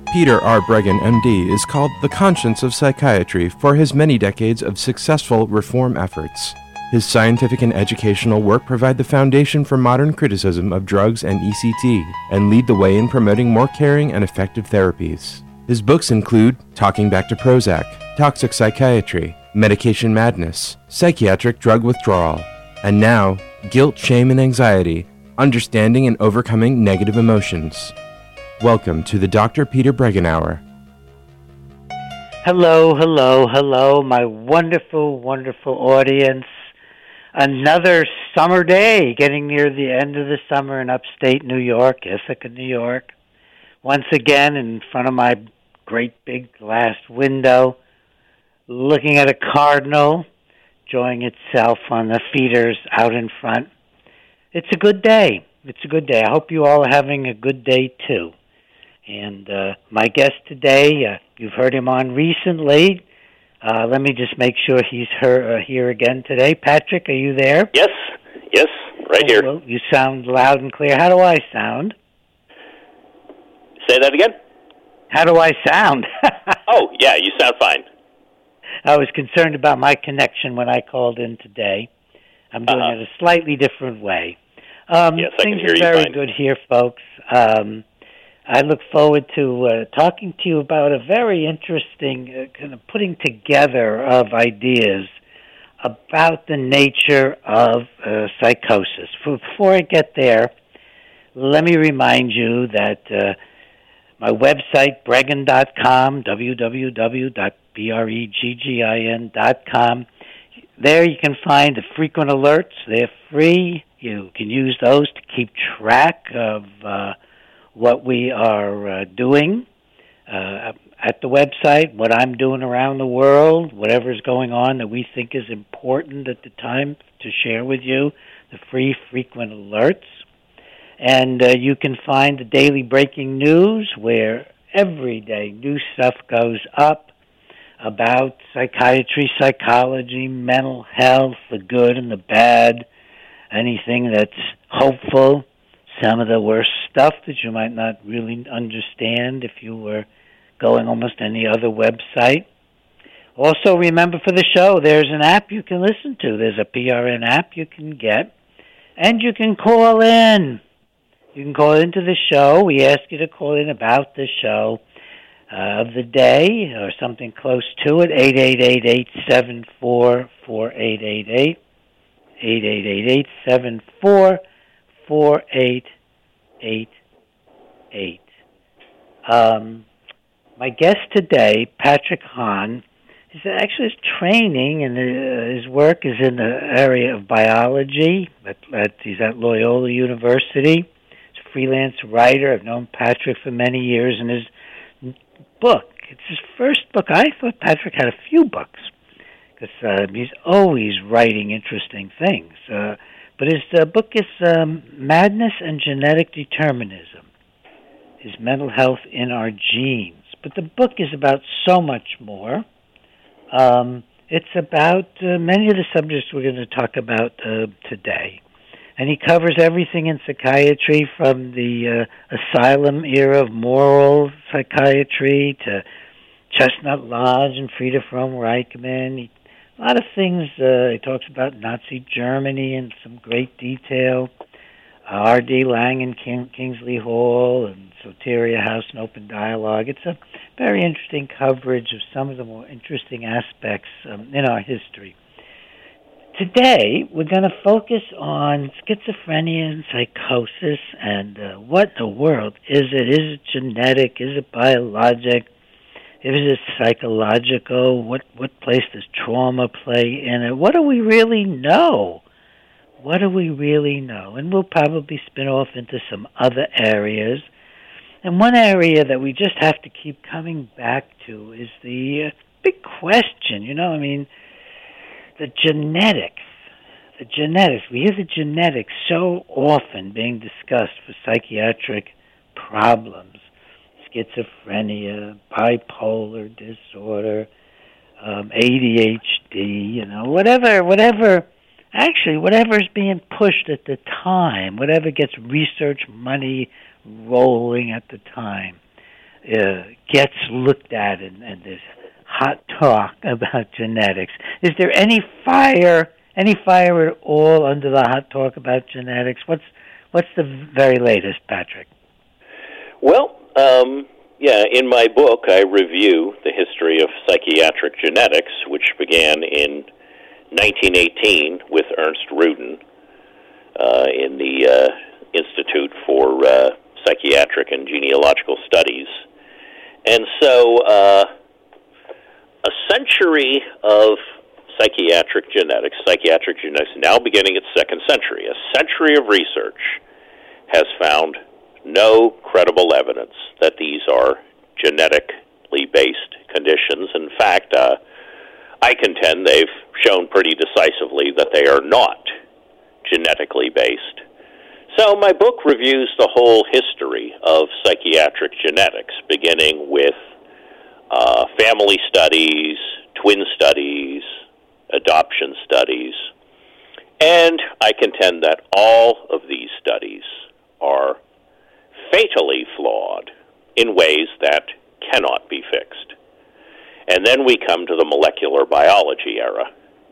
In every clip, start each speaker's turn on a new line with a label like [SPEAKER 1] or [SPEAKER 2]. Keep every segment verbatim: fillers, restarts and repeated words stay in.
[SPEAKER 1] Peter R. Breggin, M D, is called the conscience of psychiatry for his many decades of successful reform efforts. His scientific and educational work provide the foundation for modern criticism of drugs and E C T and lead the way in promoting more caring and effective therapies. His books include Talking Back to Prozac, Toxic Psychiatry, Medication Madness, Psychiatric Drug Withdrawal, and now, Guilt, Shame, and Anxiety, Understanding and Overcoming Negative Emotions. Welcome to the Doctor Peter Breggin Hour.
[SPEAKER 2] Hello, hello, hello, my wonderful, wonderful audience. Another summer day, getting near the end of the summer in upstate New York, Ithaca, New York. Once again, in front of my great big glass window, looking at a cardinal enjoying itself on the feeders out in front. It's a good day. It's a good day. I hope you all are having a good day, too. And uh, my guest today, uh, you've heard him on recently. Uh, let me just make sure he's her, uh, here again today. Patrick, are you there?
[SPEAKER 3] Yes, yes, right here.
[SPEAKER 2] Well, you sound loud and clear. How do I sound?
[SPEAKER 3] Say that again?
[SPEAKER 2] How do I sound?
[SPEAKER 3] Oh, yeah, you sound fine.
[SPEAKER 2] I was concerned about my connection when I called in today. I'm doing
[SPEAKER 3] uh-huh.
[SPEAKER 2] it a slightly different way. Um,
[SPEAKER 3] yes, I
[SPEAKER 2] things
[SPEAKER 3] can hear
[SPEAKER 2] are
[SPEAKER 3] you
[SPEAKER 2] very
[SPEAKER 3] fine.
[SPEAKER 2] good here, folks. Um, I look forward to uh, talking to you about a very interesting uh, kind of putting together of ideas about the nature of uh, psychosis. Before I get there, let me remind you that uh, my website, breggin dot com, w w w dot breggin dot com, there you can find the frequent alerts. They're free. You can use those to keep track of uh, what we are uh, doing uh, at the website, what I'm doing around the world, whatever's going on that we think is important at the time to share with you, the free frequent alerts. And uh, you can find the daily breaking news where every day new stuff goes up about psychiatry, psychology, mental health, the good and the bad, anything that's hopeful, some of the worst stuff that you might not really understand if you were going almost any other website. Also, remember for the show, there's an app you can listen to. There's a P R N app you can get, and you can call in. You can call into the show. We ask you to call in about the show uh, of the day or something close to it, eight eight eight, eight seven four, four eight eight eight, eight eight eight, eight seven four, four eight eight eight. Um, my guest today, Patrick Hahn, is actually his training and uh, his work is in the area of biology. At, at, he's at Loyola University. He's a freelance writer. I've known Patrick for many years, and his book, it's his first book. I thought Patrick had a few books because uh, he's always writing interesting things. Uh, But his uh, book is um, Madness and Genetic Determinism, is mental health in our genes. But the book is about so much more. Um, it's about uh, many of the subjects we're going to talk about uh, today. And he covers everything in psychiatry from the uh, asylum era of moral psychiatry to Chestnut Lodge and Frieda Fromm-Reichmann. He A lot of things. Uh, he talks about Nazi Germany in some great detail. Uh, R D Lang and King, Kingsley Hall and Soteria House and Open Dialogue. It's a very interesting coverage of some of the more interesting aspects um, in our history. Today, we're going to focus on schizophrenia and psychosis and uh, what in the world is it? Is it genetic? Is it biologic? Is it psychological? What what place does trauma play in it? What do we really know? What do we really know? And we'll probably spin off into some other areas. And one area that we just have to keep coming back to is the uh, big question. You know, I mean, the genetics. The genetics. We hear the genetics so often being discussed for psychiatric problems. Schizophrenia, bipolar disorder, um, A D H D, you know, whatever, whatever, actually, whatever's being pushed at the time, whatever gets research money rolling at the time. uh, gets looked at, and, and there's hot talk about genetics. Is there any fire, any fire at all under the hot talk about genetics? What's what's the very latest, Patrick?
[SPEAKER 3] Well, um, yeah, in my book, I review the history of psychiatric genetics, which began in nineteen eighteen with Ernst Rudin uh, in the uh, Institute for uh, Psychiatric and Genealogical Studies. And so uh, a century of psychiatric genetics, psychiatric genetics now beginning its second century, a century of research has found no credible evidence that these are genetically based conditions. In fact, uh, I contend they've shown pretty decisively that they are not genetically based. So my book reviews the whole history of psychiatric genetics, beginning with uh, family studies, twin studies, adoption studies, and I contend that all of these studies are fatally flawed in ways that cannot be fixed. And then we come to the molecular biology era.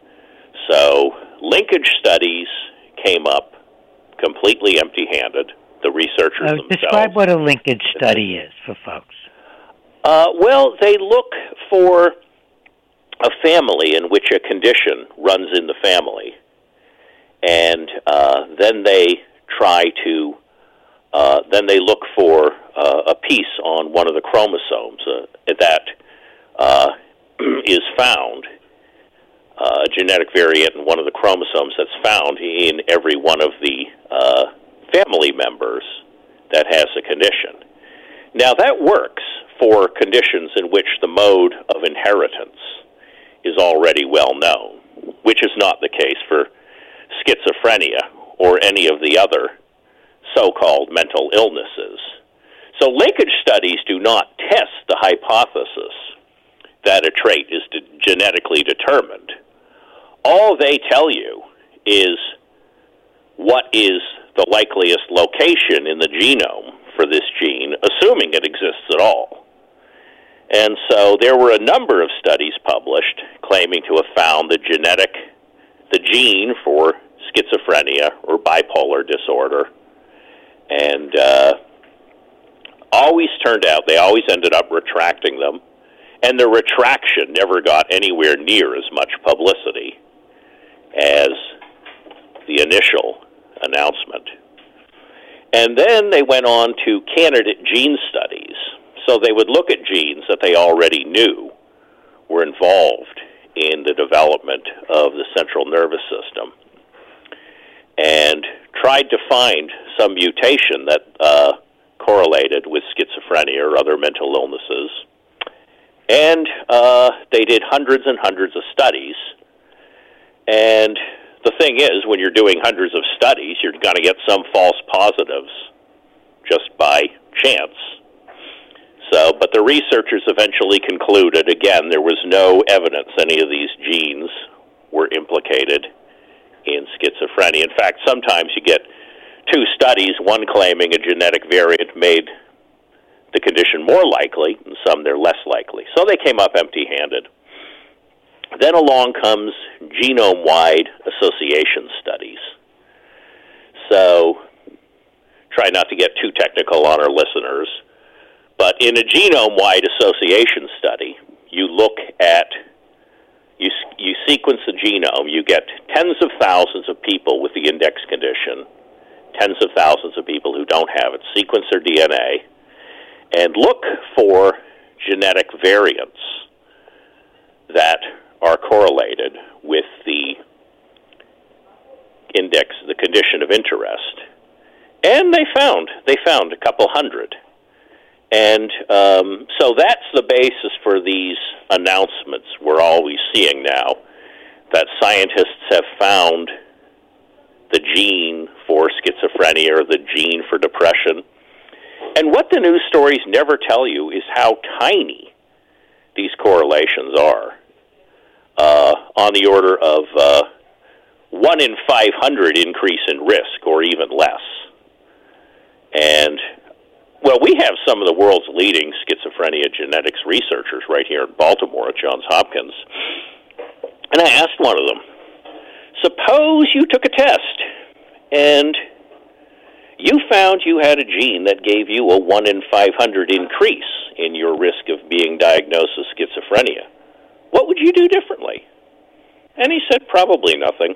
[SPEAKER 3] So linkage studies came up completely empty-handed. The researchers
[SPEAKER 2] uh,
[SPEAKER 3] themselves...
[SPEAKER 2] Describe what a linkage study is for folks.
[SPEAKER 3] Uh, well, they look for a family in which a condition runs in the family, and uh, then they try to, uh, then they look for uh, a piece on one of the chromosomes uh, that uh, is found, uh, a genetic variant in one of the chromosomes that's found in every one of the uh, family members that has a condition. Now, that works for conditions in which the mode of inheritance is already well known, which is not the case for schizophrenia or any of the other so-called mental illnesses. So linkage studies do not test the hypothesis that a trait is de- genetically determined. All they tell you is what is the likeliest location in the genome for this gene, assuming it exists at all. And so there were a number of studies published claiming to have found the genetic, the gene for schizophrenia or bipolar disorder, and uh, always turned out, they always ended up retracting them, and the retraction never got anywhere near as much publicity as the initial announcement. And then they went on to candidate gene studies. So they would look at genes that they already knew were involved in the development of the central nervous system and tried to find some mutation that uh, correlated with schizophrenia or other mental illnesses. And uh, they did hundreds and hundreds of studies. And the thing is, when you're doing hundreds of studies, you're going to get some false positives just by chance. So, but the researchers eventually concluded, again, there was no evidence any of these genes were implicated in schizophrenia. In fact, sometimes you get two studies, one claiming a genetic variant made the condition more likely, and some they're less likely. So they came up empty-handed. Then along comes genome-wide association studies. So, try not to get too technical on our listeners. But in a genome-wide association study, you look at, you you sequence the genome, you get tens of thousands of people with the index condition, tens of thousands of people who don't have it, sequence their D N A, and look for genetic variants that are correlated with the index, the condition of interest. And they found, they found a couple hundred. And um, so that's the basis for these announcements we're always seeing now, that scientists have found the gene for schizophrenia or the gene for depression. And what the news stories never tell you is how tiny these correlations are, uh, on the order of uh, one in five hundred increase in risk or even less. And well, we have some of the world's leading schizophrenia genetics researchers right here in Baltimore at Johns Hopkins. And I asked one of them, suppose you took a test and you found you had a gene that gave you a one in five hundred increase in your risk of being diagnosed with schizophrenia. What would you do differently? And he said, probably nothing.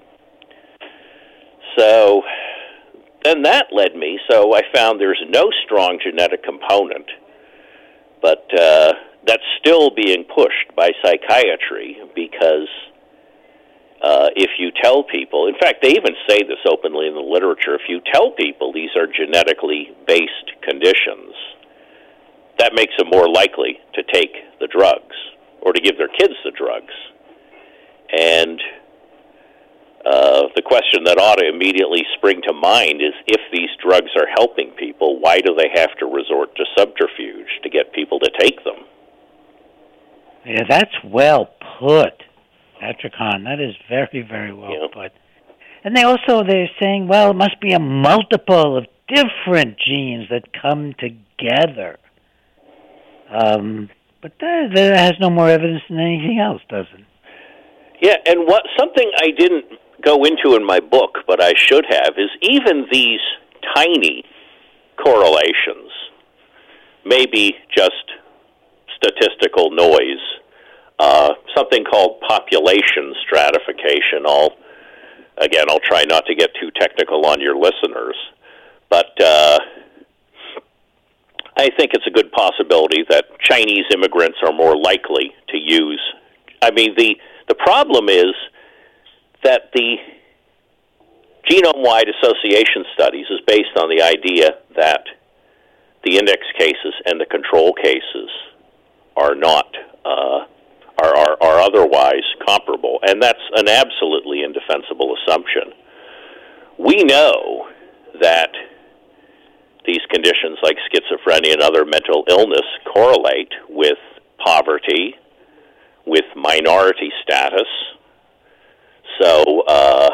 [SPEAKER 3] So then that led me, so I found there's no strong genetic component, but uh, that's still being pushed by psychiatry because uh, if you tell people, in fact, they even say this openly in the literature, if you tell people these are genetically based conditions, that makes them more likely to take the drugs or to give their kids the drugs. And uh, the question that ought to immediately spring to mind is, if these drugs are helping people, why do they have to resort to subterfuge to get people to take them?
[SPEAKER 2] Yeah, that's well put, Patrick Hahn. That is very, very well yeah. put. And they also, they're saying, well, it must be a multiple of different genes that come together. Um, but that, that has no more evidence than anything else, does it?
[SPEAKER 3] Yeah, and what something I didn't go into in my book, but I should have, is even these tiny correlations may be just statistical noise. Uh, something called population stratification. I'll, again, I'll try not to get too technical on your listeners, but uh, I think it's a good possibility that Chinese immigrants are more likely to use. I mean, the the problem is that the genome-wide association studies is based on the idea that the index cases and the control cases are not uh, are, are are otherwise comparable, and that's an absolutely indefensible assumption. We know that these conditions like schizophrenia and other mental illness correlate with poverty, with minority status. So uh,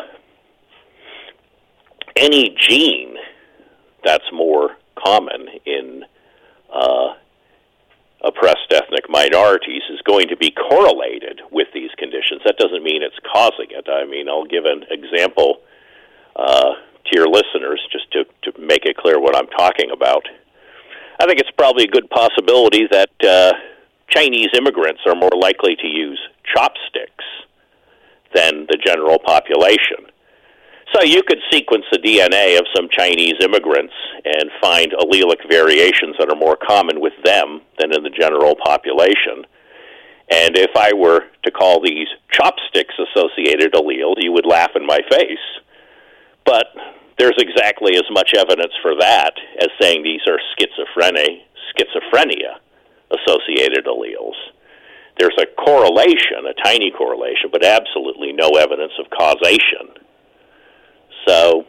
[SPEAKER 3] any gene that's more common in uh, oppressed ethnic minorities is going to be correlated with these conditions. That doesn't mean it's causing it. I mean, I'll give an example uh, to your listeners just to, to make it clear what I'm talking about. I think it's probably a good possibility that uh, Chinese immigrants are more likely to use chopsticks than the general population. So you could sequence the D N A of some Chinese immigrants and find allelic variations that are more common with them than in the general population. And if I were to call these chopsticks-associated alleles, you would laugh in my face. But there's exactly as much evidence for that as saying these are schizophrenia, schizophrenia-associated alleles. There's a correlation, a tiny correlation, but absolutely no evidence of causation. So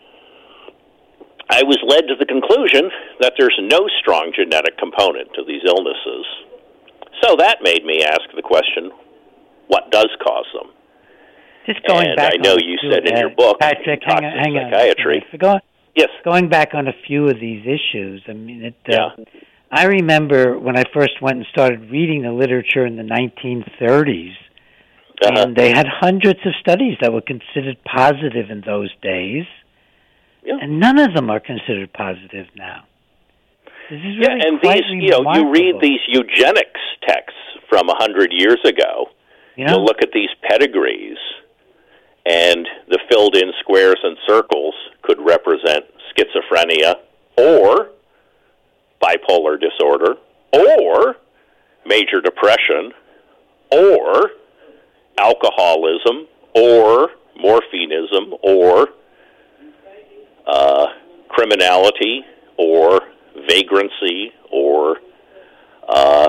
[SPEAKER 3] I was led to the conclusion that there's no strong genetic component to these illnesses. So that made me ask the question, what does cause them?
[SPEAKER 2] Just going
[SPEAKER 3] and
[SPEAKER 2] back
[SPEAKER 3] I know
[SPEAKER 2] on
[SPEAKER 3] you
[SPEAKER 2] few,
[SPEAKER 3] said in
[SPEAKER 2] uh,
[SPEAKER 3] your book,
[SPEAKER 2] Patrick, hang on, hang
[SPEAKER 3] psychiatry.
[SPEAKER 2] On. Go,
[SPEAKER 3] yes.
[SPEAKER 2] Going back on a few of these issues, I mean, it, uh,
[SPEAKER 3] yeah.
[SPEAKER 2] I remember when I first went and started reading the literature in the nineteen thirties, uh-huh. and they had hundreds of studies that were considered positive in those days, yeah. and none of them are considered positive now. This is really
[SPEAKER 3] yeah, and
[SPEAKER 2] quite
[SPEAKER 3] these, you know, you read these eugenics texts from a hundred years ago. You know? You'll look at these pedigrees, and the filled-in squares and circles could represent schizophrenia or bipolar disorder or major depression or alcoholism or morphinism or uh, criminality or vagrancy or uh,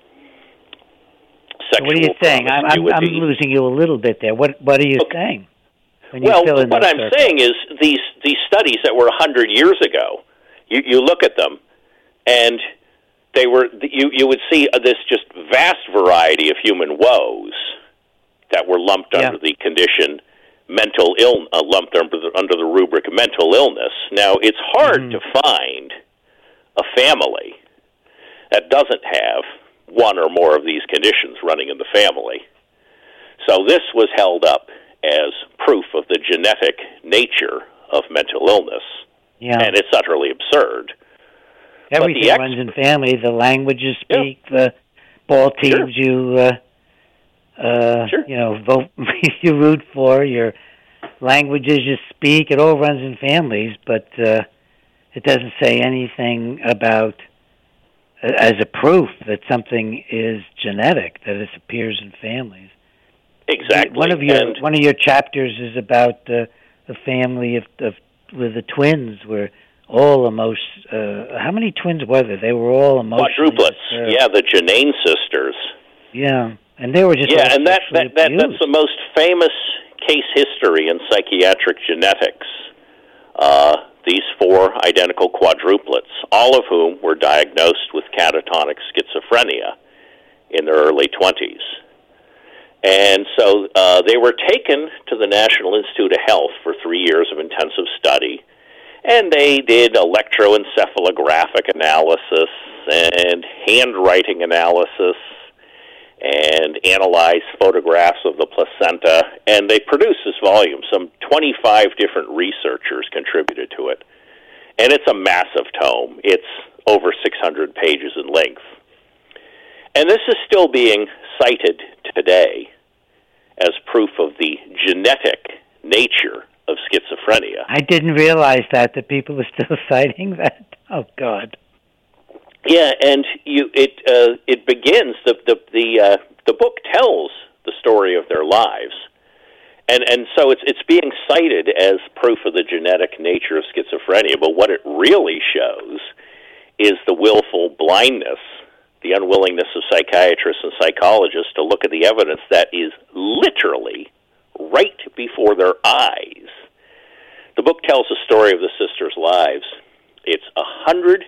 [SPEAKER 3] sexual
[SPEAKER 2] What are you saying? I'm, I'm, I'm losing you a little bit there. What What are you okay. saying? When you
[SPEAKER 3] well,
[SPEAKER 2] fill in
[SPEAKER 3] what I'm
[SPEAKER 2] circles?
[SPEAKER 3] saying is these these studies that were a hundred years ago. You you look at them, and they were you you would see this just vast variety of human woes that were lumped yeah. under the condition mental ill uh, lumped under the, under the rubric of mental illness. Now it's hard mm-hmm. to find a family that doesn't have one or more of these conditions running in the family. So this was held up as proof of the genetic nature of mental illness.
[SPEAKER 2] Yeah.
[SPEAKER 3] And it's utterly absurd.
[SPEAKER 2] Everything
[SPEAKER 3] ex-
[SPEAKER 2] runs in family. The language you speak, yeah. the ball teams sure. you, uh, uh, sure. you know, vote, you root for, your languages you speak. It all runs in families, but uh, it doesn't say anything about uh, as a proof that something is genetic, that it appears in families.
[SPEAKER 3] Exactly.
[SPEAKER 2] One of your
[SPEAKER 3] and
[SPEAKER 2] one of your chapters is about uh, the family of, of with the twins, where all emotion. Uh, how many twins were there? They were all emotionally
[SPEAKER 3] quadruplets.
[SPEAKER 2] disturbed.
[SPEAKER 3] Yeah, the Janane sisters.
[SPEAKER 2] Yeah, and they were just
[SPEAKER 3] yeah, and that, that, that
[SPEAKER 2] abused.
[SPEAKER 3] that's the most famous case history in psychiatric genetics. Uh, these four identical quadruplets, all of whom were diagnosed with catatonic schizophrenia in their early twenties. And so uh, they were taken to the National Institute of Health for three years of intensive study, and they did electroencephalographic analysis and handwriting analysis and analyzed photographs of the placenta, and they produced this volume. Some twenty-five different researchers contributed to it, and it's a massive tome. It's over six hundred pages in length. And this is still being cited today as proof of the genetic nature of schizophrenia.
[SPEAKER 2] I didn't realize that, that people are still citing that. Oh, God.
[SPEAKER 3] Yeah, and you it uh, it begins, the the the, uh, the book tells the story of their lives. And and so it's it's being cited as proof of the genetic nature of schizophrenia, but what it really shows is the willful blindness, the unwillingness of psychiatrists and psychologists to look at the evidence that is literally right before their eyes. The book tells the story of the sisters' lives. It's one hundred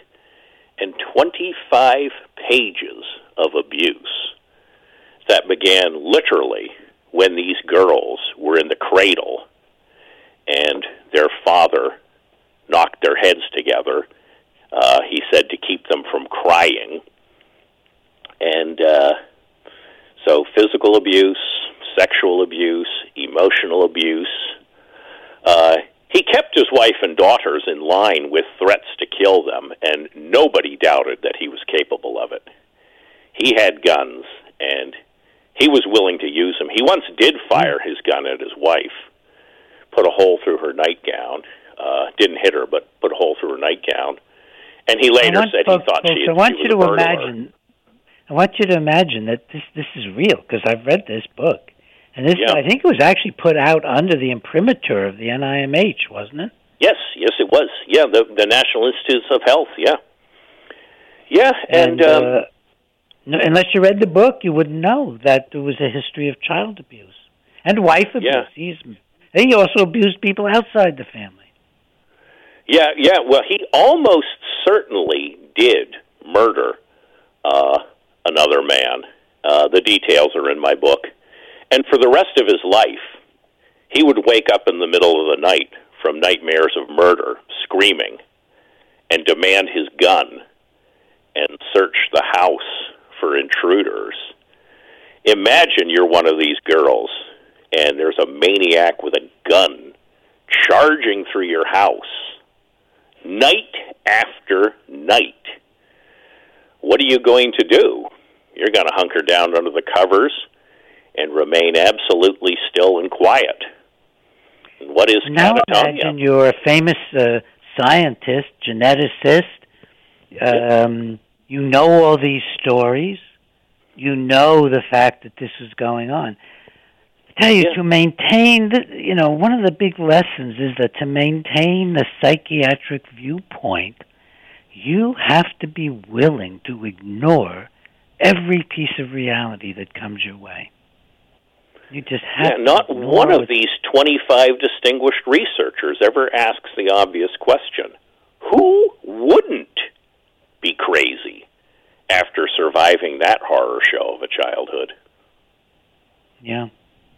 [SPEAKER 3] twenty-five pages of abuse that began literally when these girls were in the cradle and their father knocked their heads together. Uh, he said to keep them from crying. And uh, so physical abuse, sexual abuse, emotional abuse. Uh, he kept his wife and daughters in line with threats to kill them, and nobody doubted that he was capable of it. He had guns, and he was willing to use them. He once did fire his gun at his wife, put a hole through her nightgown. Uh, didn't hit her, but put a hole through her nightgown. And he later
[SPEAKER 2] want,
[SPEAKER 3] said
[SPEAKER 2] folks,
[SPEAKER 3] he thought
[SPEAKER 2] folks,
[SPEAKER 3] she, had,
[SPEAKER 2] I want
[SPEAKER 3] she
[SPEAKER 2] you
[SPEAKER 3] was
[SPEAKER 2] to
[SPEAKER 3] a murderer.
[SPEAKER 2] imagine. I want you to imagine that this this is real, because I've read this book, and this
[SPEAKER 3] Yeah.
[SPEAKER 2] I think it was actually put out under the imprimatur of the N I M H, wasn't it?
[SPEAKER 3] Yes, yes, it was. Yeah, the the National Institutes of Health. Yeah, yeah, and,
[SPEAKER 2] And,
[SPEAKER 3] um,
[SPEAKER 2] uh, no, unless you read the book, you wouldn't know that there was a history of child abuse and wife abuse.
[SPEAKER 3] Yeah.
[SPEAKER 2] He's, he also abused people outside the family.
[SPEAKER 3] yeah, yeah. Well, he almost certainly did murder uh, another man. Uh, the details are in my book, and for the rest of his life, he would wake up in the middle of the night from nightmares of murder, screaming, and demand his gun and search the house for intruders. Imagine you're one of these girls, and there's a maniac with a gun charging through your house, night after night. What are you going to do? You're going to hunker down under the covers and remain absolutely still and quiet. And what is
[SPEAKER 2] Now
[SPEAKER 3] catatonia?
[SPEAKER 2] imagine you're a famous uh, scientist, geneticist. Um, you know all these stories. You know the fact that this is going on. I tell you,
[SPEAKER 3] Yeah.
[SPEAKER 2] to maintain, the, you know, one of the big lessons is that to maintain the psychiatric viewpoint, you have to be willing to ignore every piece of reality that comes your way. You just have
[SPEAKER 3] Yeah,
[SPEAKER 2] to
[SPEAKER 3] not
[SPEAKER 2] ignore
[SPEAKER 3] one of
[SPEAKER 2] it.
[SPEAKER 3] these twenty-five distinguished researchers ever asks the obvious question: who wouldn't be crazy after surviving that horror show of a childhood?
[SPEAKER 2] Yeah.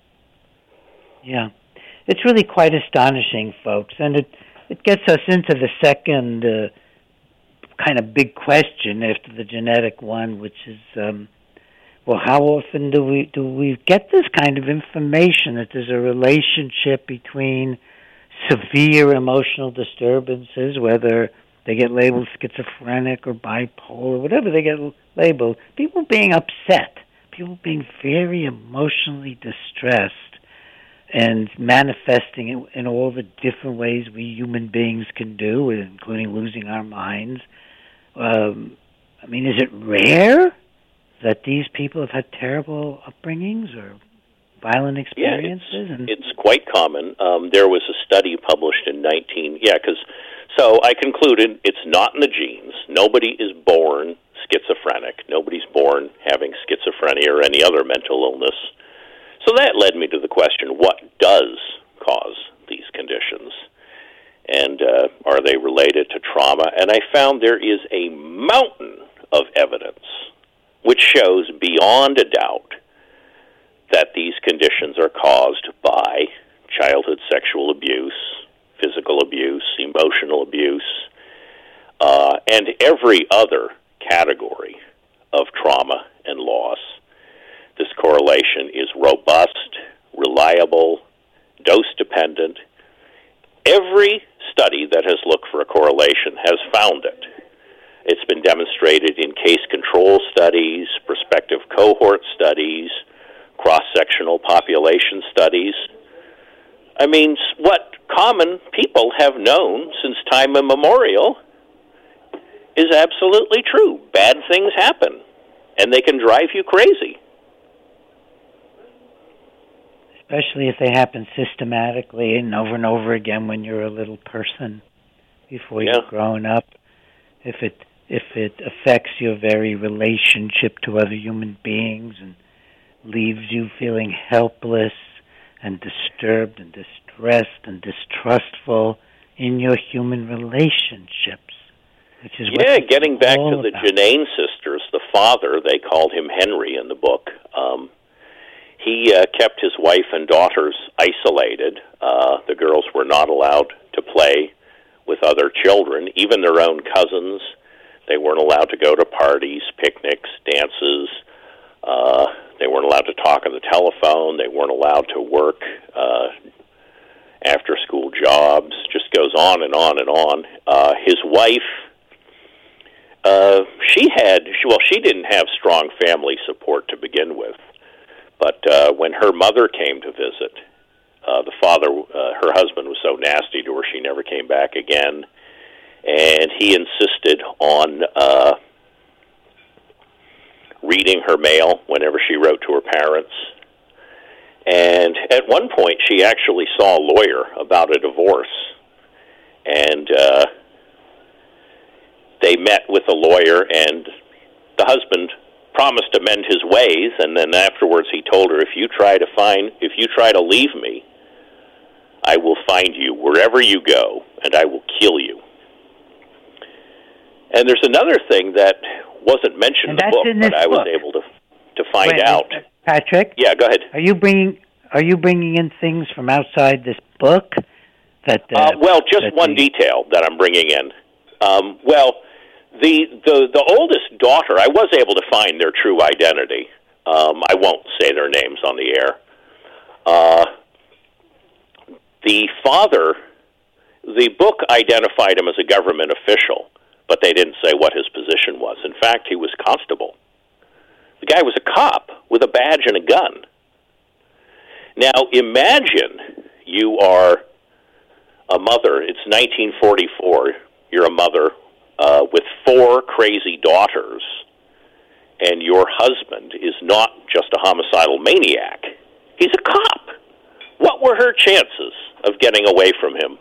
[SPEAKER 2] Yeah. It's really quite astonishing, folks, and it, it gets us into the second uh, kind of big question after the genetic one, which is, um, well, how often do we do we get this kind of information that there's a relationship between severe emotional disturbances, whether they get labeled schizophrenic or bipolar, whatever they get labeled, people being upset, people being very emotionally distressed and manifesting it in all the different ways we human beings can do, including losing our minds. Um, I mean, is it rare that these people have had terrible upbringings or violent experiences?
[SPEAKER 3] Yeah, it's,
[SPEAKER 2] and
[SPEAKER 3] it's quite common. Um, there was a study published in nineteen. Yeah, because so I concluded it's not in the genes. Nobody is born schizophrenic. Nobody's born having schizophrenia or any other mental illness. So that led me to the question: what does cause these conditions, and uh, are they related to trauma? And I found there is a mountain of evidence which shows beyond a doubt that these conditions are caused by childhood sexual abuse, physical abuse, emotional abuse, uh, and every other category of trauma and loss. This correlation is robust, reliable, dose-dependent. Every study that has looked for a correlation has found it. It's been demonstrated in case control studies, prospective cohort studies, cross-sectional population studies. I mean, what common people have known since time immemorial is absolutely true. Bad things happen, and they can drive you crazy.
[SPEAKER 2] Especially if they happen systematically and over and over again when you're a little person before
[SPEAKER 3] Yeah.
[SPEAKER 2] you've grown up. If it if it affects your very relationship to other human beings and leaves you feeling helpless and disturbed and distressed and distrustful in your human relationships, which is what
[SPEAKER 3] Yeah, getting back
[SPEAKER 2] all
[SPEAKER 3] to the
[SPEAKER 2] about.
[SPEAKER 3] Janane sisters, the father, they called him Henry in the book, um, he uh, kept his wife and daughters isolated. Uh, the girls were not allowed to play with other children, even their own cousins. They weren't allowed to go to parties, picnics, dances. Uh, they weren't allowed to talk on the telephone. They weren't allowed to work uh, after-school jobs. Just goes on and on and on. Uh, his wife, uh, she had, well, she didn't have strong family support to begin with. But uh, when her mother came to visit, uh, the father, uh, her husband was so nasty to her, she never came back again. And he insisted on uh, reading her mail whenever she wrote to her parents. And at one point, she actually saw a lawyer about a divorce. And uh, they met with a lawyer, and the husband promised to mend his ways, and then afterwards he told her, if you try to find, if you try to leave me, I will find you wherever you go, and I will kill you. And there's another thing that wasn't mentioned in the book,
[SPEAKER 2] in
[SPEAKER 3] but I was
[SPEAKER 2] book.
[SPEAKER 3] able to to find
[SPEAKER 2] Wait,
[SPEAKER 3] out.
[SPEAKER 2] Patrick?
[SPEAKER 3] Yeah, go ahead.
[SPEAKER 2] Are you bringing Are you bringing in things from outside this book? That uh,
[SPEAKER 3] Uh, well, just
[SPEAKER 2] that
[SPEAKER 3] one
[SPEAKER 2] the,
[SPEAKER 3] detail that I'm bringing in. Um, well, the, the the oldest daughter, I was able to find their true identity. Um, I won't say their names on the air. Uh, the father, the book identified him as a government official, but they didn't say what his position was. In fact, he was constable. The guy was a cop with a badge and a gun. Now, imagine you are a mother. It's nineteen forty-four. You're a mother uh, with four crazy daughters, and your husband is not just a homicidal maniac. He's a cop. What were her chances of getting away from him?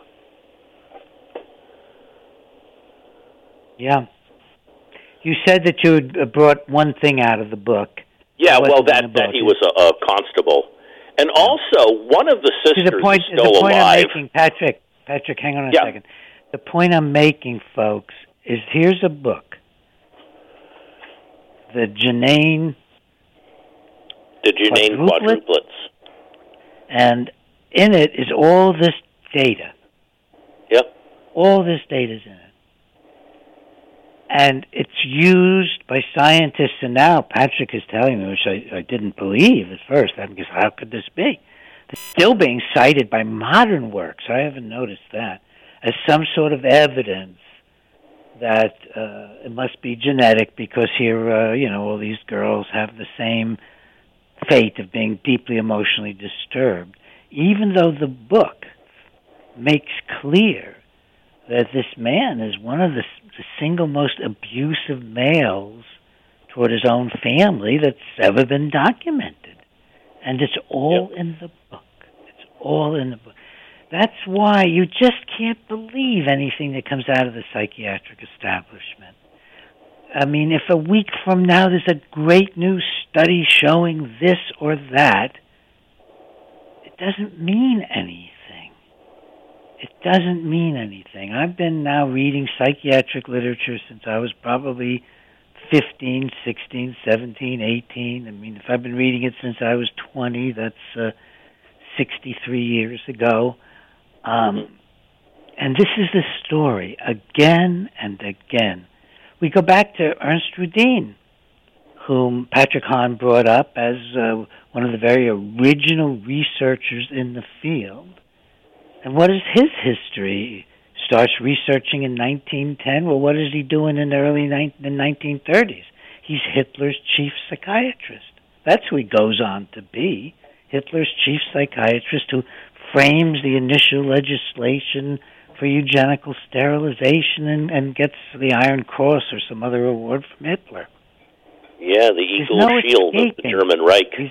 [SPEAKER 2] Yeah. You said that you had brought one thing out of the book.
[SPEAKER 3] Yeah, well,
[SPEAKER 2] wasn't
[SPEAKER 3] that,
[SPEAKER 2] in the
[SPEAKER 3] that
[SPEAKER 2] book.
[SPEAKER 3] he was a, a constable. And also, one of the
[SPEAKER 2] See,
[SPEAKER 3] sisters
[SPEAKER 2] the point,
[SPEAKER 3] is still
[SPEAKER 2] the point
[SPEAKER 3] alive.
[SPEAKER 2] I'm making, Patrick, Patrick, hang on a
[SPEAKER 3] Yeah.
[SPEAKER 2] second. The point I'm making, folks, is here's a book, the Janane
[SPEAKER 3] The Janane
[SPEAKER 2] Quadruplets?
[SPEAKER 3] quadruplets.
[SPEAKER 2] and in it is all this data.
[SPEAKER 3] Yeah.
[SPEAKER 2] All this data is in it. And it's used by scientists, and now Patrick is telling me, which I, I didn't believe at first. I guess, how could this be? It's still being cited by modern works, I haven't noticed that, as some sort of evidence that uh, it must be genetic because here, uh, you know, all these girls have the same fate of being deeply emotionally disturbed, even though the book makes clear that this man is one of the, the single most abusive males toward his own family that's ever been documented. And it's all
[SPEAKER 3] yep.
[SPEAKER 2] in the book. It's all in the book. That's why you just can't believe anything that comes out of the psychiatric establishment. I mean, if a week from now there's a great new study showing this or that, it doesn't mean anything. It doesn't mean anything. I've been now reading psychiatric literature since I was probably fifteen, sixteen, seventeen, eighteen. I mean, if I've been reading it since I was twenty, that's uh, sixty-three years ago. Um, and this is the story again and again. We go back to Ernst Rudin, whom Patrick Hahn brought up as uh, one of the very original researchers in the field. And what is his history? Starts researching in nineteen ten. Well, what is he doing in the early ni- the nineteen thirties? He's Hitler's chief psychiatrist. That's who he goes on to be, Hitler's chief psychiatrist, who frames the initial legislation for eugenical sterilization and, and gets the Iron Cross or some other award from Hitler.
[SPEAKER 3] Yeah, the Eagle
[SPEAKER 2] no
[SPEAKER 3] Shield
[SPEAKER 2] escaping.
[SPEAKER 3] of the German Reich.
[SPEAKER 2] He's,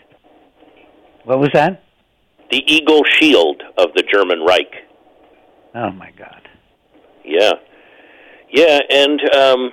[SPEAKER 2] what was that?
[SPEAKER 3] The Eagle Shield of the German Reich.
[SPEAKER 2] Oh, my God.
[SPEAKER 3] Yeah. Yeah, and um,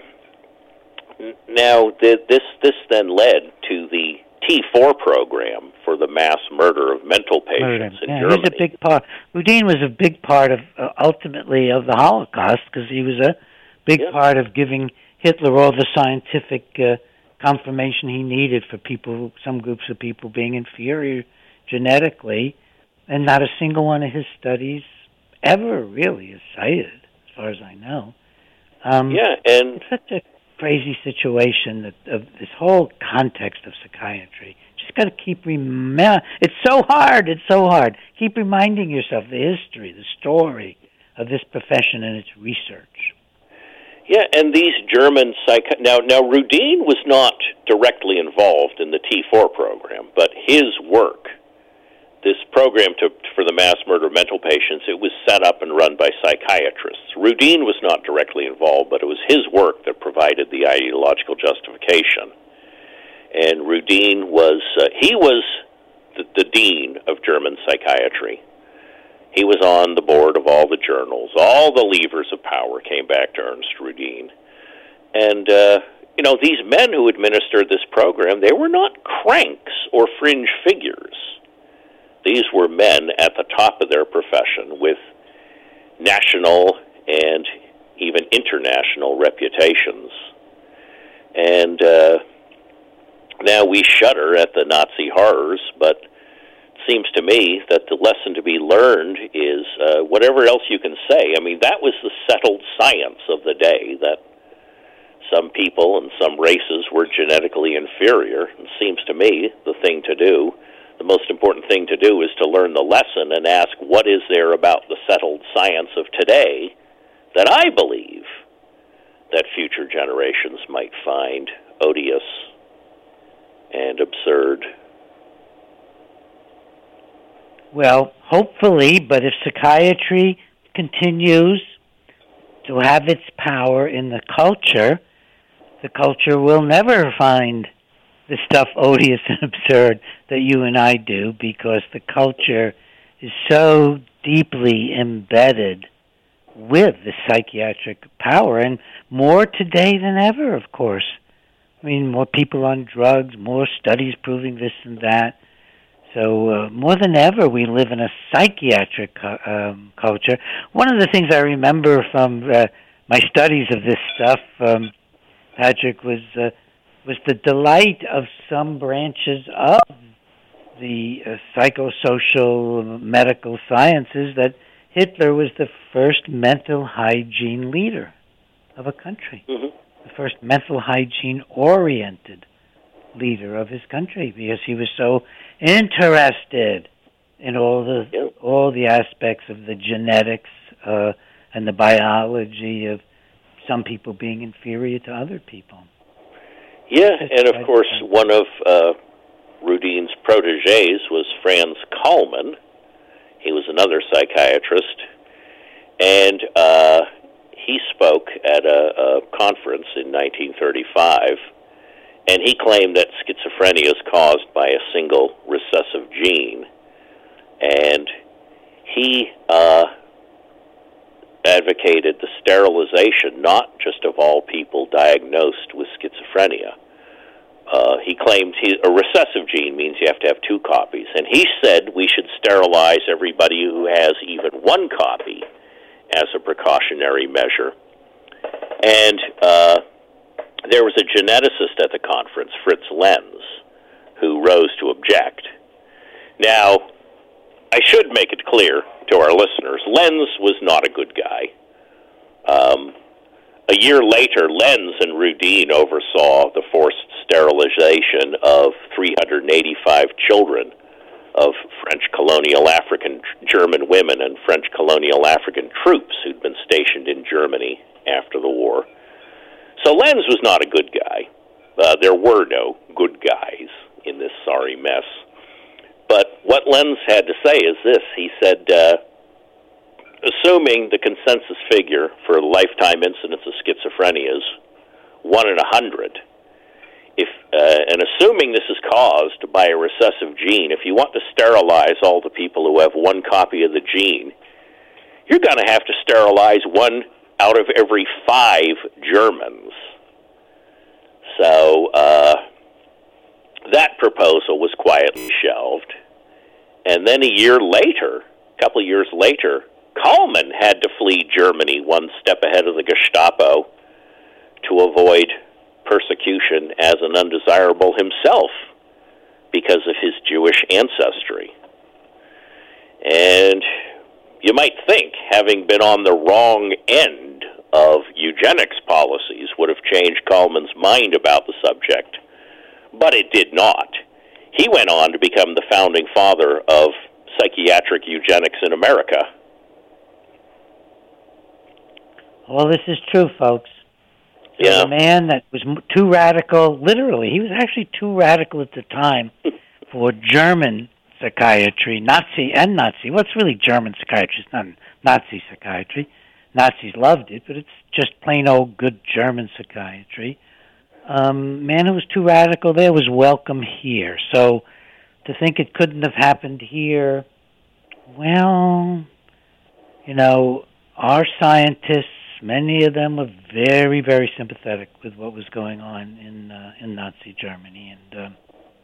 [SPEAKER 3] n- now th- this this then led to the T four program for the mass murder of mental patients in
[SPEAKER 2] yeah,
[SPEAKER 3] Germany.
[SPEAKER 2] He's a big part. Rudin was a big part of, uh, ultimately, of the Holocaust because he was a big
[SPEAKER 3] yeah.
[SPEAKER 2] part of giving Hitler all the scientific uh, confirmation he needed for people, some groups of people being inferior genetically, and not a single one of his studies ever really is cited, as far as I know. Um,
[SPEAKER 3] yeah, and
[SPEAKER 2] it's such a crazy situation that of this whole context of psychiatry. Just got to keep remember. It's so hard. It's so hard. Keep reminding yourself the history, the story of this profession and its research.
[SPEAKER 3] Yeah, and these German psych now now Rudin was not directly involved in the T four program, but his work, this program to, for the mass murder of mental patients, it was set up and run by psychiatrists. Rudin was not directly involved, but it was his work that provided the ideological justification. And Rudin was, uh, he was the, the dean of German psychiatry. He was on the board of all the journals. All the levers of power came back to Ernst Rudin. And, uh, you know, these men who administered this program, they were not cranks or fringe figures. These were men at the top of their profession with national and even international reputations. And uh, now we shudder at the Nazi horrors, but it seems to me that the lesson to be learned is uh, whatever else you can say. I mean, that was the settled science of the day, that some people and some races were genetically inferior. It seems to me the thing to do. The most important thing to do is to learn the lesson and ask, what is there about the settled science of today that I believe that future generations might find odious and absurd?
[SPEAKER 2] Well, hopefully, but if psychiatry continues to have its power in the culture, the culture will never find the stuff odious and absurd that you and I do, because the culture is so deeply embedded with the psychiatric power, and more today than ever, of course. I mean, more people on drugs, more studies proving this and that. So uh, more than ever, we live in a psychiatric um, culture. One of the things I remember from uh, my studies of this stuff, um, Patrick, was uh, was the delight of some branches of the uh, psychosocial medical sciences that Hitler was the first mental hygiene leader of a country.
[SPEAKER 3] Mm-hmm.
[SPEAKER 2] the first mental hygiene-oriented leader of his country, because he was so interested in all the
[SPEAKER 3] yeah.
[SPEAKER 2] all the aspects of the genetics uh, and the biology of some people being inferior to other people.
[SPEAKER 3] Yeah, and of course, one of uh, Rudin's protégés was Franz Kallmann. He was another psychiatrist, and uh, he spoke at a, a conference in nineteen thirty-five, and he claimed that schizophrenia is caused by a single recessive gene, and he uh, advocated the sterilization not just of all people diagnosed with schizophrenia. Uh, he claimed he, a recessive gene means you have to have two copies, and he said we should sterilize everybody who has even one copy as a precautionary measure. And uh, there was a geneticist at the conference, Fritz Lenz, who rose to object. Now, I should make it clear to our listeners, Lenz was not a good guy. Um, a year later, Lenz and Rudin oversaw the forced sterilization of three hundred eighty-five children of French colonial African German women and French colonial African troops who'd been stationed in Germany after the war. So Lenz was not a good guy. Uh, there were no good guys in this sorry mess. But what Lenz had to say is this. He said, uh, assuming the consensus figure for lifetime incidence of schizophrenia is one in a hundred, if uh, and assuming this is caused by a recessive gene, if you want to sterilize all the people who have one copy of the gene, you're going to have to sterilize one out of every five Germans. So uh, that proposal was quietly shelved. And then a year later, a couple of years later, Kallmann had to flee Germany one step ahead of the Gestapo to avoid persecution as an undesirable himself because of his Jewish ancestry. And you might think having been on the wrong end of eugenics policies would have changed Kallmann's mind about the subject, but it did not. He went on to become the founding father of psychiatric eugenics in America.
[SPEAKER 2] Well, this is true, folks. There
[SPEAKER 3] Yeah.
[SPEAKER 2] was a man that was too radical, literally. He was actually too radical at the time for German psychiatry, Nazi and Nazi. What's really German psychiatry? It's not Nazi psychiatry. Nazis loved it, but it's just plain old good German psychiatry. Um, man who was too radical there was welcome here. So to think it couldn't have happened here, well, you know, our scientists, many of them were very, very sympathetic with what was going on in uh, in Nazi Germany, and uh,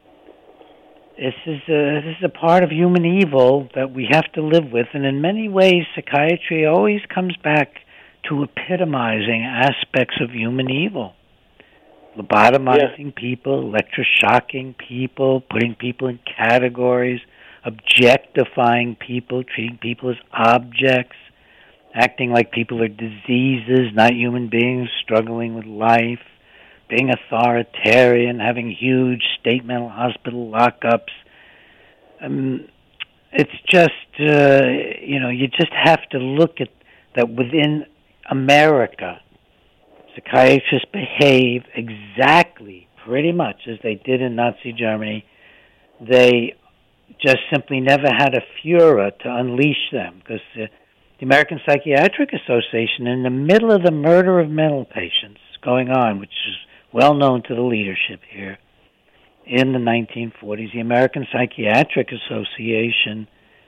[SPEAKER 2] this is a, this is a part of human evil that we have to live with. And in many ways, psychiatry always comes back to epitomizing aspects of human evil: lobotomizing yeah. people, electroshocking people, putting people in categories, objectifying people, treating people as objects, acting like people are diseases, not human beings, struggling with life, being authoritarian, having huge state mental hospital lockups. Um, it's just, uh, you know, you just have to look at that within America, psychiatrists behave exactly, pretty much as they did in Nazi Germany. They just simply never had a Fuhrer to unleash them, because uh, the American Psychiatric Association, in the middle of the murder of mental patients going on, which is well known to the leadership here, in the nineteen forties, the American Psychiatric Association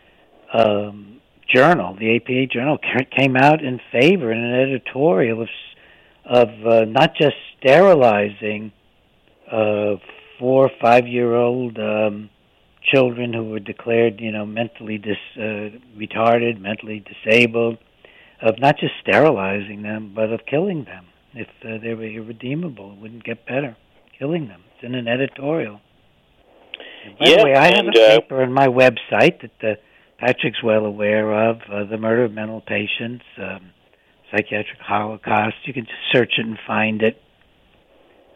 [SPEAKER 2] um, journal, the A P A journal, came out in favor in an editorial of, of uh, not just sterilizing uh, four or five-year-old um, children who were declared, you know, mentally dis, uh, retarded, mentally disabled, of not just sterilizing them, but of killing them. If uh, they were irredeemable, it wouldn't get better. Killing them. It's in an editorial. And by
[SPEAKER 3] yeah,
[SPEAKER 2] the way, I have
[SPEAKER 3] and,
[SPEAKER 2] a
[SPEAKER 3] uh,
[SPEAKER 2] paper on my website that uh, Patrick's well aware of, uh, The Murder of Mental Patients, um, Psychiatric Holocaust. You can just search it and find it.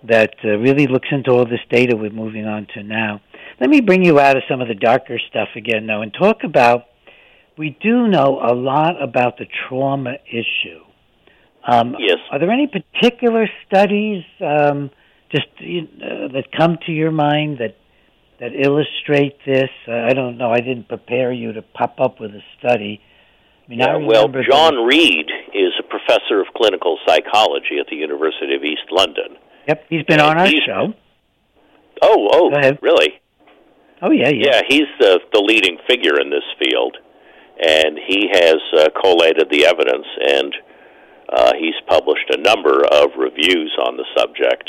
[SPEAKER 2] that uh, really looks into all this data we're moving on to now. Let me bring you out of some of the darker stuff again, though, and talk about, we do know a lot about the trauma issue. Um,
[SPEAKER 3] yes.
[SPEAKER 2] Are there any particular studies um, just uh, that come to your mind that that illustrate this? Uh, I don't know. I didn't prepare you to pop up with a study. I mean,
[SPEAKER 3] yeah,
[SPEAKER 2] I
[SPEAKER 3] well, John
[SPEAKER 2] that,
[SPEAKER 3] Reed is a professor of clinical psychology at the University of East London.
[SPEAKER 2] Yep, he's been
[SPEAKER 3] and
[SPEAKER 2] on our
[SPEAKER 3] he's,
[SPEAKER 2] show.
[SPEAKER 3] Oh, oh,
[SPEAKER 2] Go ahead.
[SPEAKER 3] really?
[SPEAKER 2] Oh, yeah, yeah.
[SPEAKER 3] Yeah, he's the, the leading figure in this field, and he has uh, collated the evidence, and uh, he's published a number of reviews on the subject.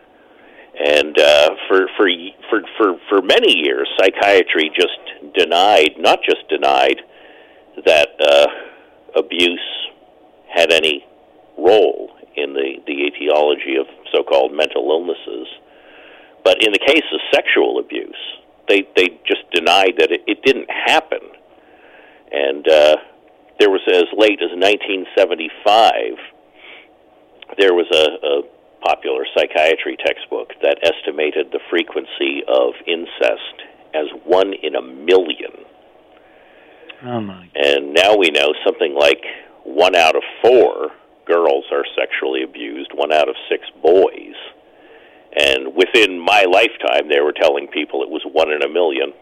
[SPEAKER 3] And uh, for, for for for for many years, psychiatry just denied, not just denied, that uh, abuse had any role in the, the etiology of so-called mental illnesses. But in the case of sexual abuse, they they just denied that it, it didn't happen. And uh, there was, as late as nineteen seventy-five, there was a, a popular psychiatry textbook that estimated the frequency of incest as one in a million.
[SPEAKER 2] Oh, my God.
[SPEAKER 3] And now we know something like one out of four girls are sexually abused, one out of six boys. And within my lifetime, they were telling people it was one in a million.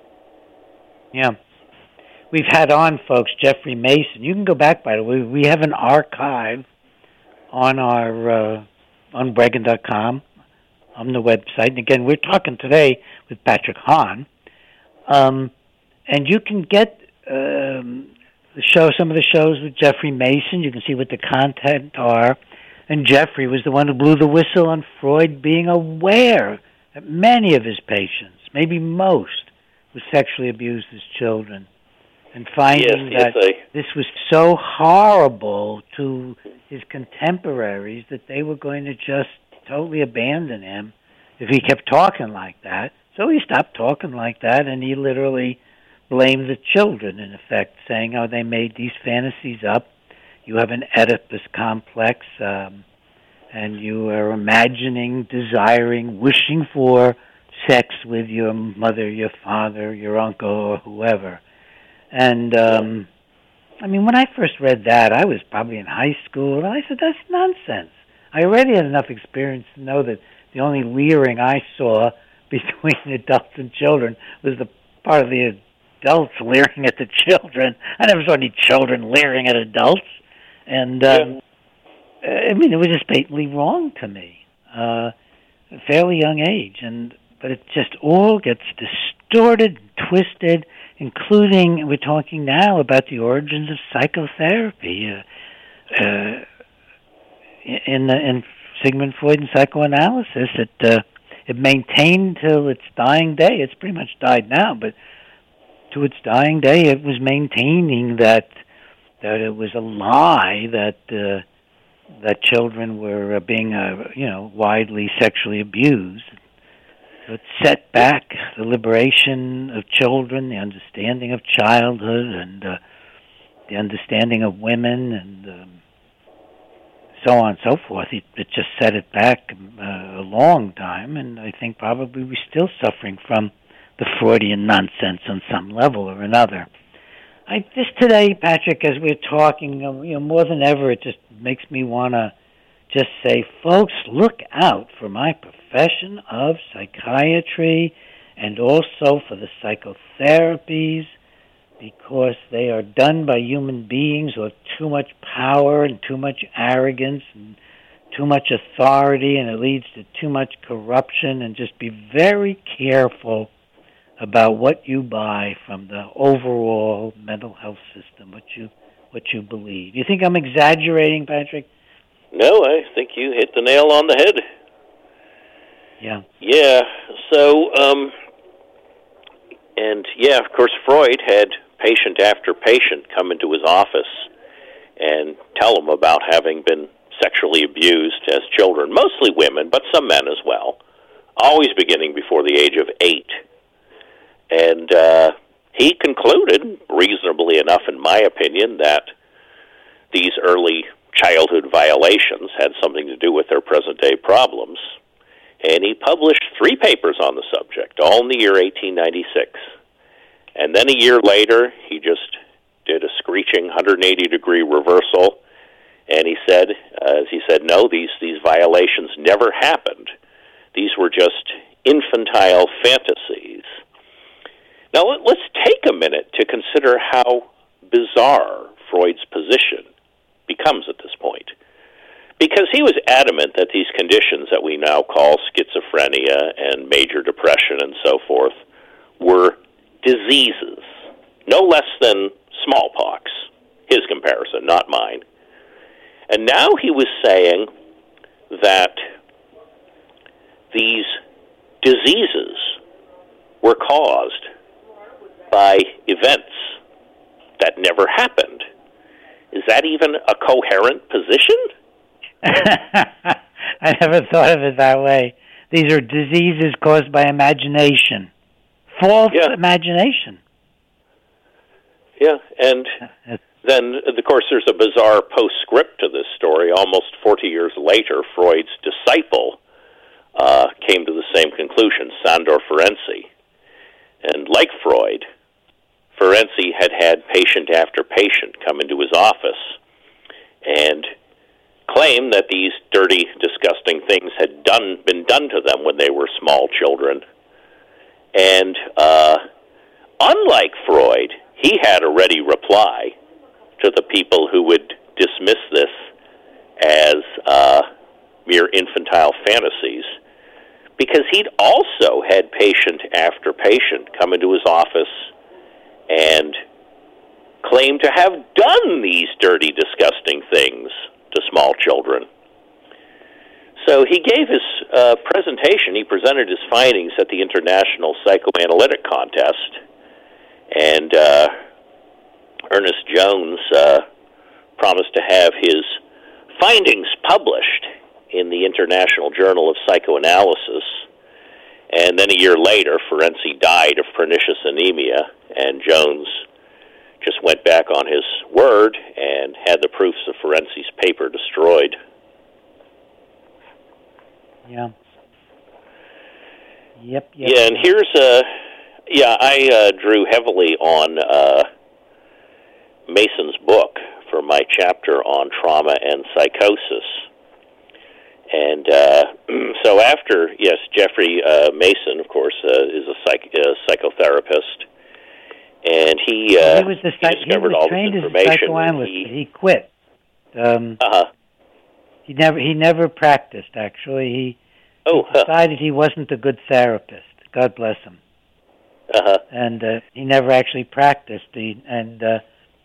[SPEAKER 2] Yeah. We've had on, folks, Jeffrey Mason. You can go back, by the way. We have an archive on our uh, on Bregan dot com, on the website. And again, we're talking today with Patrick Hahn. Um, and you can get um, the show, some of the shows with Jeffrey Mason. You can see what the content are. And Jeffrey was the one who blew the whistle on Freud being aware that many of his patients, maybe most, were sexually abused as children. And finding
[SPEAKER 3] yes,
[SPEAKER 2] that
[SPEAKER 3] yes, I...
[SPEAKER 2] this was so horrible to his contemporaries that they were going to just totally abandon him if he kept talking like that. So he stopped talking like that, and he literally blamed the children, in effect, saying, oh, they made these fantasies up. You have an Oedipus complex, um, and you are imagining, desiring, wishing for sex with your mother, your father, your uncle, or whoever. And, um, I mean, when I first read that, I was probably in high school, and I said, that's nonsense. I already had enough experience to know that the only leering I saw between adults and children was the part of the adults leering at the children. I never saw any children leering at adults. And, um, yeah. I mean, it was just patently wrong to me, uh, at a fairly young age. And but it just all gets distorted and twisted, including, we're talking now about the origins of psychotherapy. Uh, uh, in, in Sigmund Freud and psychoanalysis, it, uh, it maintained till its dying day. It's pretty much died now, but to its dying day, it was maintaining that that it was a lie that uh, that children were uh, being, uh, you know, widely sexually abused. So it set back the liberation of children, the understanding of childhood, and uh, the understanding of women, and um, so on and so forth. It, it just set it back uh, a long time, and I think probably we're still suffering from the Freudian nonsense on some level or another. I just today, Patrick, as we're talking, you know, more than ever, it just makes me want to just say, folks, look out for my profession of psychiatry and also for the psychotherapies, because they are done by human beings who have too much power and too much arrogance and too much authority, and it leads to too much corruption. And just be very careful about what you buy from the overall mental health system, what you what you believe. You think I'm exaggerating, Patrick?
[SPEAKER 3] No, I think you hit the nail on the head.
[SPEAKER 2] Yeah.
[SPEAKER 3] Yeah, so, um, and yeah, of course, Freud had patient after patient come into his office and tell him about having been sexually abused as children, mostly women, but some men as well, always beginning before the age of eight. And uh, he concluded, reasonably enough in my opinion, that these early childhood violations had something to do with their present-day problems. And he published three papers on the subject, all in the year eighteen ninety-six. And then a year later, he just did a screeching one hundred eighty degree reversal, and he said, uh, as he said, no, these, these violations never happened. These were just infantile fantasies. Now, let, let's take a minute to consider how bizarre Freud's position becomes at this point. Because he was adamant that these conditions that we now call schizophrenia and major depression and so forth were diseases, no less than smallpox, his comparison, not mine. And now he was saying that these diseases were caused by events that never happened. Is that even a coherent position?
[SPEAKER 2] I never thought of it that way. These are diseases caused by imagination. False yeah. imagination.
[SPEAKER 3] Yeah, and then, of course, there's a bizarre postscript to this story. Almost forty years later, Freud's disciple uh, came to the same conclusion, Sandor Ferenczi. And like Freud, Ferenczi had had patient after patient come into his office and claim that these dirty, disgusting things had done been done to them when they were small children. And uh, unlike Freud, he had a ready reply to the people who would dismiss this as uh, mere infantile fantasies, because he'd also had patient after patient come into his office and claim to have done these dirty, disgusting things to small children. So he gave his uh, presentation, he presented his findings at the International Psychoanalytic Contest, and uh, Ernest Jones uh, promised to have his findings published in the International Journal of Psychoanalysis. And then a year later, Ferenczi died of pernicious anemia, and Jones just went back on his word and had the proofs of Ferenczi's paper destroyed.
[SPEAKER 2] Yeah. Yep, yep.
[SPEAKER 3] Yeah, and here's a... Yeah, I uh, drew heavily on uh, Mason's book for my chapter on trauma and psychosis. And uh, so after, yes, Jeffrey uh, Mason, of course, uh, is a psych- uh, psychotherapist, and he, uh,
[SPEAKER 2] he was the psych-
[SPEAKER 3] he discovered
[SPEAKER 2] he was
[SPEAKER 3] all
[SPEAKER 2] trained
[SPEAKER 3] this
[SPEAKER 2] as a
[SPEAKER 3] information.
[SPEAKER 2] psychoanalyst,
[SPEAKER 3] He,
[SPEAKER 2] but he quit. Um,
[SPEAKER 3] uh-huh.
[SPEAKER 2] He never he never practiced. Actually, he,
[SPEAKER 3] oh,
[SPEAKER 2] he decided huh. he wasn't a good therapist. God bless him.
[SPEAKER 3] Uh-huh.
[SPEAKER 2] And uh, he never actually practiced. He, and uh,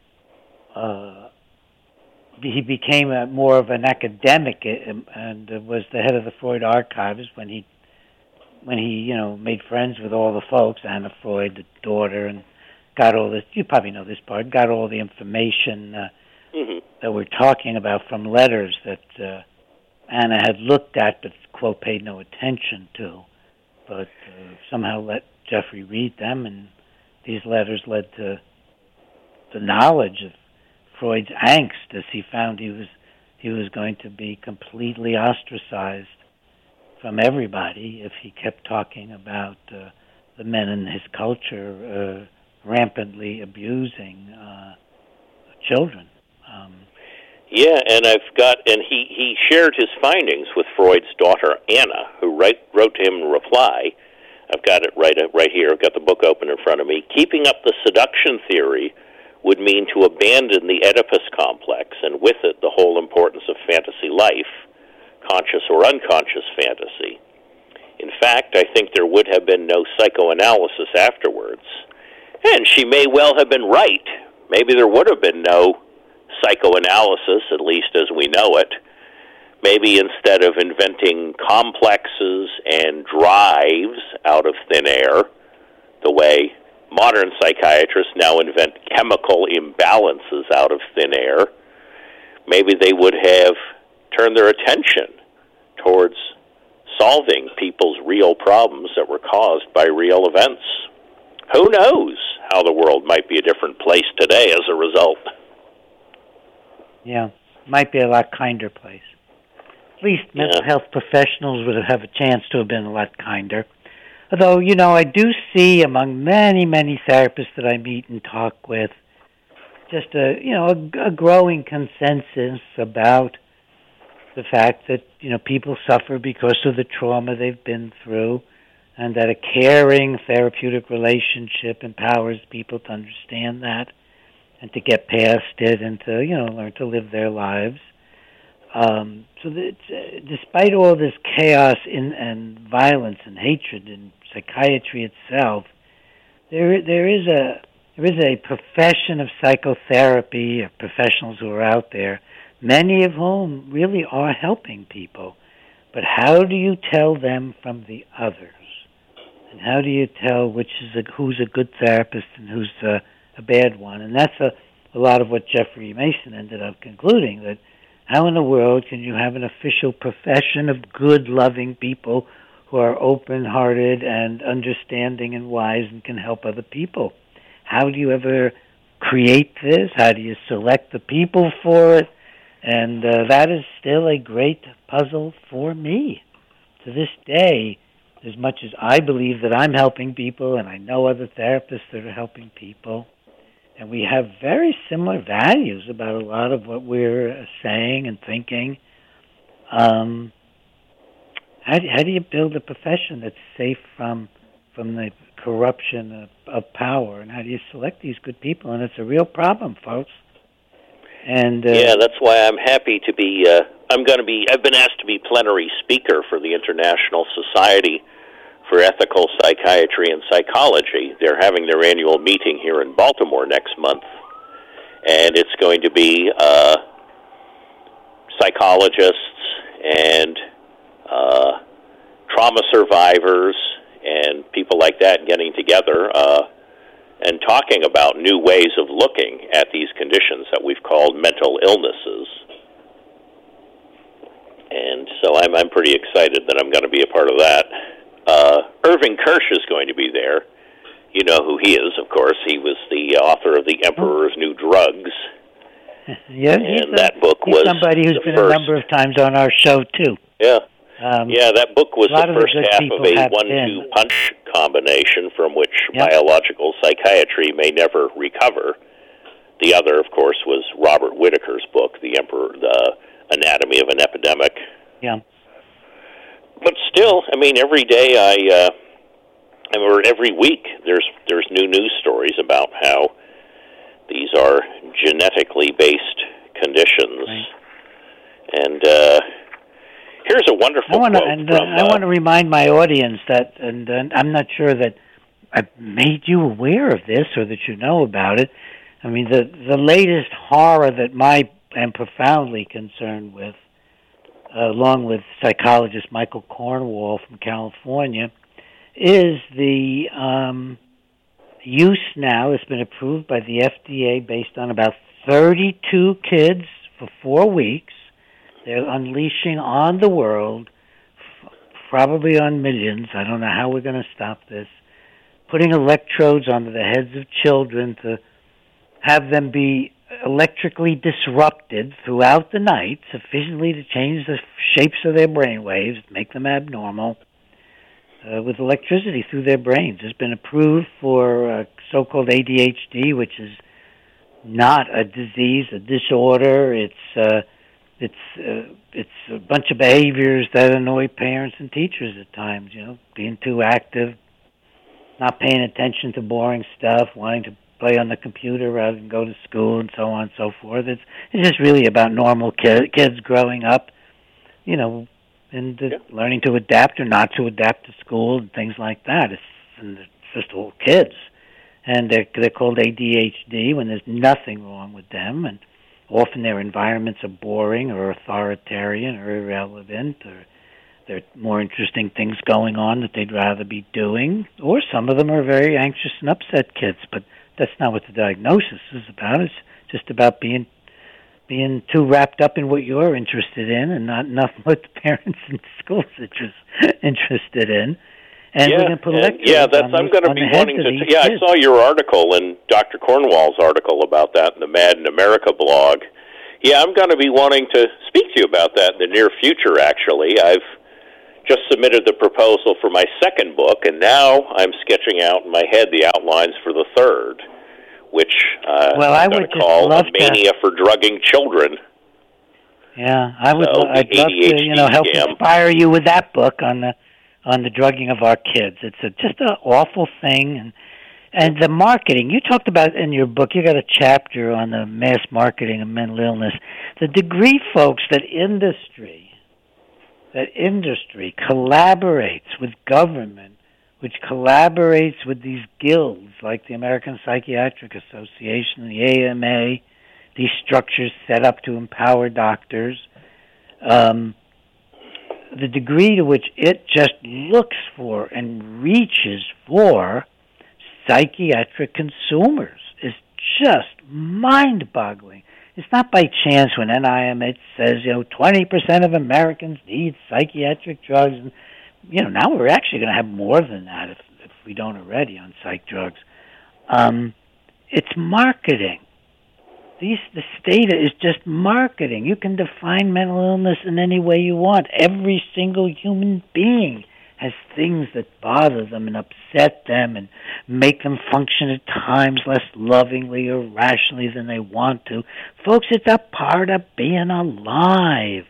[SPEAKER 2] uh, he became a, more of an academic, and uh, was the head of the Freud archives when he when he you know made friends with all the folks, Anna Freud, the daughter, and got all this. You probably know this part. Got all the information uh, mm-hmm. that we're talking about from letters that uh, Anna had looked at, but quote paid no attention to, but uh, somehow let Jeffrey read them, and these letters led to the knowledge of Freud's angst, as he found he was he was going to be completely ostracized from everybody if he kept talking about uh, the men in his culture uh, rampantly abusing uh, children. Um,
[SPEAKER 3] yeah, and I've got, and he, he shared his findings with Freud's daughter Anna, who write, wrote to him in reply. I've got it right right here. I've got the book open in front of me. Keeping up the seduction theory would mean to abandon the Oedipus complex, and with it the whole importance of fantasy life, conscious or unconscious fantasy. In fact, I think there would have been no psychoanalysis afterwards. And she may well have been right. Maybe there would have been no psychoanalysis, at least as we know it. Maybe instead of inventing complexes and drives out of thin air, the way modern psychiatrists now invent chemical imbalances out of thin air, maybe they would have turned their attention towards solving people's real problems that were caused by real events. Who knows how the world might be a different place today as a result?
[SPEAKER 2] Yeah, might be a lot kinder place. at least mental
[SPEAKER 3] yeah.
[SPEAKER 2] health professionals would have a chance to have been a lot kinder. Although, you know, I do see among many, many therapists that I meet and talk with just a, you know, a, a growing consensus about the fact that, you know, people suffer because of the trauma they've been through, and that a caring therapeutic relationship empowers people to understand that and to get past it and to, you know, learn to live their lives. Um, so that, uh, despite all this chaos in, and violence and hatred in psychiatry itself, there there is a there is a profession of psychotherapy, of professionals who are out there, many of whom really are helping people. But how do you tell them from the others? And how do you tell which is a, who's a good therapist and who's a, a bad one? And that's a, a lot of what Jeffrey Mason ended up concluding, that how in the world can you have an official profession of good, loving people who are open-hearted and understanding and wise and can help other people? How do you ever create this? How do you select the people for it? And uh, that is still a great puzzle for me. To this day, as much as I believe that I'm helping people, and I know other therapists that are helping people, and we have very similar values about a lot of what we're saying and thinking, um, how, do, how do you build a profession that's safe from from the corruption of, of power, and how do you select these good people? And it's a real problem, folks. And uh,
[SPEAKER 3] yeah, that's why I'm happy to be. Uh, I'm going to be. I've been asked to be plenary speaker for the International Society for Ethical Psychiatry and Psychology. They're having their annual meeting here in Baltimore next month, and it's going to be uh, psychologists and uh, trauma survivors and people like that getting together uh, and talking about new ways of looking at these conditions that we've called mental illnesses. And so I'm I'm pretty excited that I'm going to be a part of that. Uh, Irving Kirsch is going to be there. You know who he is, of course. He was the author of The Emperor's New Drugs.
[SPEAKER 2] Yeah,
[SPEAKER 3] and
[SPEAKER 2] he's
[SPEAKER 3] that
[SPEAKER 2] a,
[SPEAKER 3] book
[SPEAKER 2] he's
[SPEAKER 3] was
[SPEAKER 2] somebody who's been
[SPEAKER 3] first,
[SPEAKER 2] a number of times on our show, too.
[SPEAKER 3] Yeah.
[SPEAKER 2] Um,
[SPEAKER 3] yeah, that book was the first
[SPEAKER 2] the
[SPEAKER 3] half of a one two punch combination from which yep. biological psychiatry may never recover. The other, of course, was Robert Whitaker's book, The Emperor, The Anatomy of an Epidemic.
[SPEAKER 2] Yeah.
[SPEAKER 3] But still, I mean, every day I, uh, or every week, there's there's new news stories about how these are genetically based conditions.
[SPEAKER 2] Right.
[SPEAKER 3] And uh, here's a wonderful
[SPEAKER 2] I wanna,
[SPEAKER 3] quote
[SPEAKER 2] and, uh,
[SPEAKER 3] from...
[SPEAKER 2] I
[SPEAKER 3] uh,
[SPEAKER 2] want to remind my audience that, and uh, I'm not sure that I've made you aware of this or that you know about it. I mean, the the latest horror that I am profoundly concerned with, uh, along with psychologist Michael Cornwall from California, is the um, use now. It's been approved by the F D A based on about thirty-two kids for four weeks. They're unleashing on the world, f- probably on millions. I don't know how we're going to stop this. Putting electrodes onto the heads of children to have them be electrically disrupted throughout the night, sufficiently to change the shapes of their brain waves, make them abnormal, uh, with electricity through their brains. It's been approved for uh, so-called A D H D, which is not a disease, a disorder. It's uh, it's uh, it's a bunch of behaviors that annoy parents and teachers at times. You know, being too active, not paying attention to boring stuff, wanting to play on the computer rather than go to school, and so on and so forth. It's it's just really about normal ki- kids growing up, you know, and uh,
[SPEAKER 3] yeah.
[SPEAKER 2] learning to adapt or not to adapt to school and things like that. It's, and it's just all kids, and they're they're called A D H D when there's nothing wrong with them, and often their environments are boring or authoritarian or irrelevant, or there are more interesting things going on that they'd rather be doing, or some of them are very anxious and upset kids, but that's not what the diagnosis is about. It's just about being being too wrapped up in what you're interested in and not enough what the parents and schools are just interested in. And
[SPEAKER 3] yeah,
[SPEAKER 2] we're going to put electrodes
[SPEAKER 3] yeah, that's.
[SPEAKER 2] on
[SPEAKER 3] I'm
[SPEAKER 2] these,
[SPEAKER 3] going to
[SPEAKER 2] on
[SPEAKER 3] be
[SPEAKER 2] the
[SPEAKER 3] wanting
[SPEAKER 2] heads
[SPEAKER 3] to.
[SPEAKER 2] of these
[SPEAKER 3] Yeah,
[SPEAKER 2] kids.
[SPEAKER 3] I saw your article and Doctor Cornwall's article about that in the Mad in America blog. Yeah, I'm going to be wanting to speak to you about that in the near future, actually. I've just submitted the proposal for my second book, and now I'm sketching out in my head the outlines for the third, which uh,
[SPEAKER 2] well,
[SPEAKER 3] I'm
[SPEAKER 2] I
[SPEAKER 3] going
[SPEAKER 2] would
[SPEAKER 3] to call
[SPEAKER 2] love
[SPEAKER 3] A Mania
[SPEAKER 2] to,
[SPEAKER 3] for Drugging Children.
[SPEAKER 2] Yeah, I would.
[SPEAKER 3] So,
[SPEAKER 2] I'd love
[SPEAKER 3] A D H D
[SPEAKER 2] to, you know, help
[SPEAKER 3] scam.
[SPEAKER 2] inspire you with that book on the on the drugging of our kids. It's a, just an awful thing, and and the marketing. You talked about in your book. You got a chapter on the mass marketing of mental illness. The degree, folks, that industry, that industry collaborates with government, which collaborates with these guilds like the American Psychiatric Association, the A M A. These structures set up to empower doctors. Um, the degree to which it just looks for and reaches for psychiatric consumers is just mind-boggling. It's not by chance when N I M H says, you know, twenty percent of Americans need psychiatric drugs. And, you know, now we're actually going to have more than that if, if we don't already on psych drugs. Um, it's marketing. These, this data is just marketing. You can define mental illness in any way you want. Every single human being has things that bother them and upset them and make them function at times less lovingly or rationally than they want to. Folks, it's a part of being alive.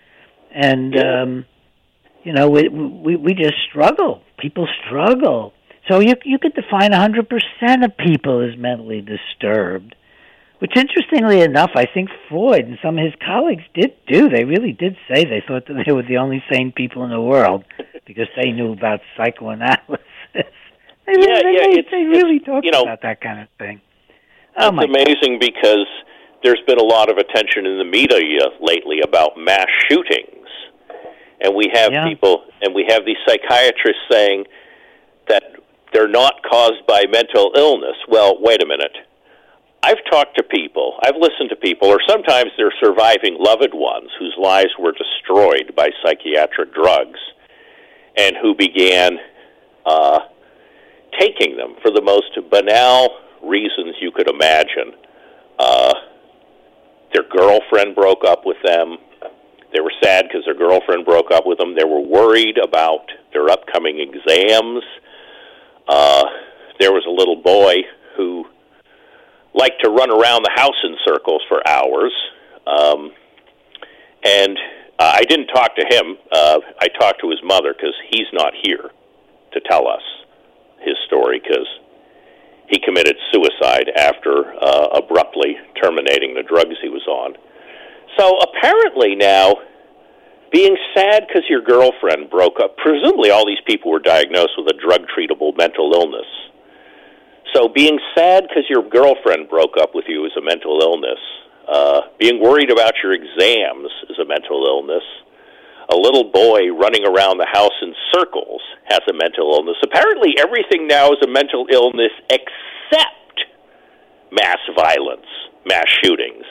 [SPEAKER 2] And, um, you know, we, we, we just struggle. People struggle. So you, you could define one hundred percent of people as mentally disturbed. Which, interestingly enough, I think Freud and some of his colleagues did do. They really did say they thought that they were the only sane people in the world because they knew about psychoanalysis. they really,
[SPEAKER 3] yeah,
[SPEAKER 2] they,
[SPEAKER 3] yeah,
[SPEAKER 2] they,
[SPEAKER 3] it's,
[SPEAKER 2] they really
[SPEAKER 3] it's,
[SPEAKER 2] talked
[SPEAKER 3] you know,
[SPEAKER 2] about that kind of thing. Oh
[SPEAKER 3] it's
[SPEAKER 2] my
[SPEAKER 3] amazing
[SPEAKER 2] God.
[SPEAKER 3] because there's been a lot of attention in the media lately about mass shootings. And we have
[SPEAKER 2] Yeah.
[SPEAKER 3] people, and we have these psychiatrists saying that they're not caused by mental illness. Well, wait a minute. I've talked to people, I've listened to people, or sometimes they're surviving loved ones whose lives were destroyed by psychiatric drugs and who began uh, taking them for the most banal reasons you could imagine. Uh, their girlfriend broke up with them. They were sad because their girlfriend broke up with them. They were worried about their upcoming exams. Uh, there was a little boy who liked to run around the house in circles for hours. Um, and uh, I didn't talk to him. Uh, I talked to his mother because he's not here to tell us his story because he committed suicide after uh, abruptly terminating the drugs he was on. So apparently now, being sad because your girlfriend broke up, presumably all these people were diagnosed with a drug-treatable mental illness. So being sad because your girlfriend broke up with you is a mental illness. Uh, being worried about your exams is a mental illness. A little boy running around the house in circles has a mental illness. Apparently everything now is a mental illness except mass violence, mass shootings.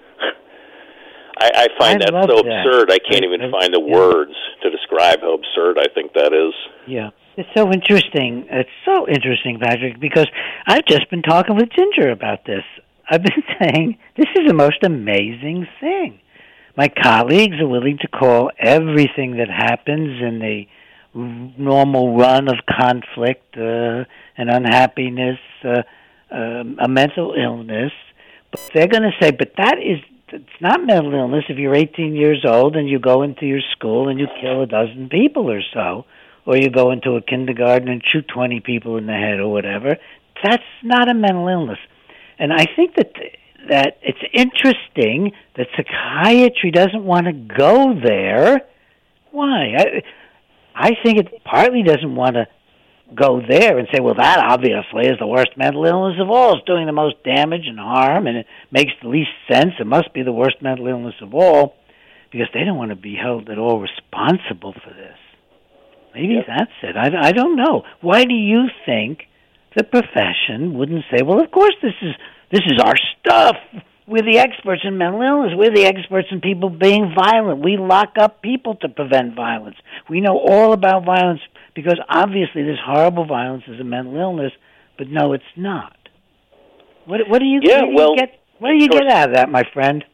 [SPEAKER 3] I, I find
[SPEAKER 2] I
[SPEAKER 3] that so
[SPEAKER 2] that.
[SPEAKER 3] absurd I can't even
[SPEAKER 2] I, I,
[SPEAKER 3] find the
[SPEAKER 2] yeah.
[SPEAKER 3] words to describe how absurd I think that is.
[SPEAKER 2] Yeah. It's so interesting. It's so interesting, Patrick, because I've just been talking with Ginger about this. I've been saying this is the most amazing thing. My colleagues are willing to call everything that happens in the normal run of conflict uh, and unhappiness uh, um, a mental illness. But they're going to say, but that is, it's not mental illness if you're eighteen years old and you go into your school and you kill a dozen people or so. Or you go into a kindergarten and shoot twenty people in the head or whatever. That's not a mental illness. And I think that that it's interesting that psychiatry doesn't want to go there. Why? I, I think it partly doesn't want to go there and say, well, that obviously is the worst mental illness of all. It's doing the most damage and harm, and it makes the least sense. It must be the worst mental illness of all, because they don't want to be held at all responsible for this. Maybe
[SPEAKER 3] yep.
[SPEAKER 2] that's it. I, I don't know. Why do you think the profession wouldn't say, well, of course this is this is our stuff. We're the experts in mental illness. We're the experts in people being violent. We lock up people to prevent violence. We know all about violence because obviously this horrible violence is a mental illness, but no, it's not. What, what do you,
[SPEAKER 3] yeah,
[SPEAKER 2] what do
[SPEAKER 3] well,
[SPEAKER 2] you get? What do you get out of that, my friend?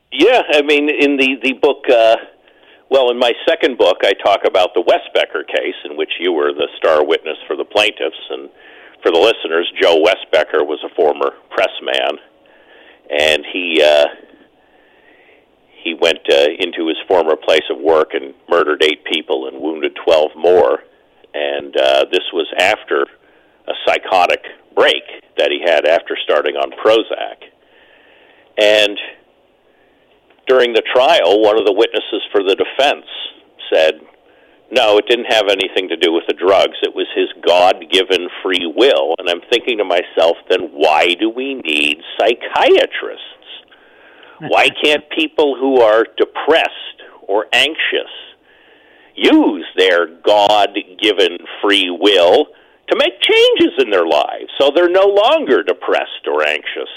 [SPEAKER 3] Yeah, I mean, in the, the book, uh, well, in my second book, I talk about the Westbecker case, in which you were the star witness for the plaintiffs. And for the listeners, Joe Westbecker was a former pressman, and he uh, he went uh, into his former place of work and murdered eight people and wounded twelve more. And uh, this was after a psychotic break that he had after starting on Prozac. And during the trial, one of the witnesses for the defense said, no, it didn't have anything to do with the drugs. It was his God-given free will. And I'm thinking to myself, then why do we need psychiatrists? Why can't people who are depressed or anxious use their God-given free will to make changes in their lives so they're no longer depressed or anxious?